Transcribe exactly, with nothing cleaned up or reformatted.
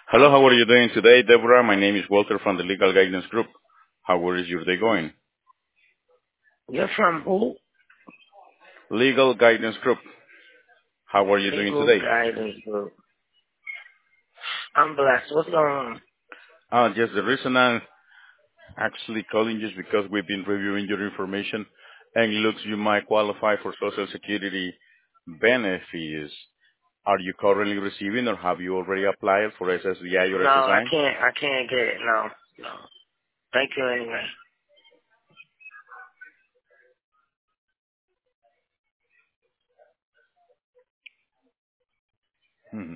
Hello, how are you doing today, Deborah? My name is Walter from the Legal Guidance Group. How is your day going? You're from who? Legal Guidance Group. How are you doing Legal today? Guidance Group. I'm blessed. What's going on? Uh, yes, the reason I'm actually calling you is because we've been reviewing your information and it looks you might qualify for Social Security benefits. Are you currently receiving or have you already applied for S S D I or No, I S S I? can't. I can't get it. No, no. Thank you anyway. Hmm.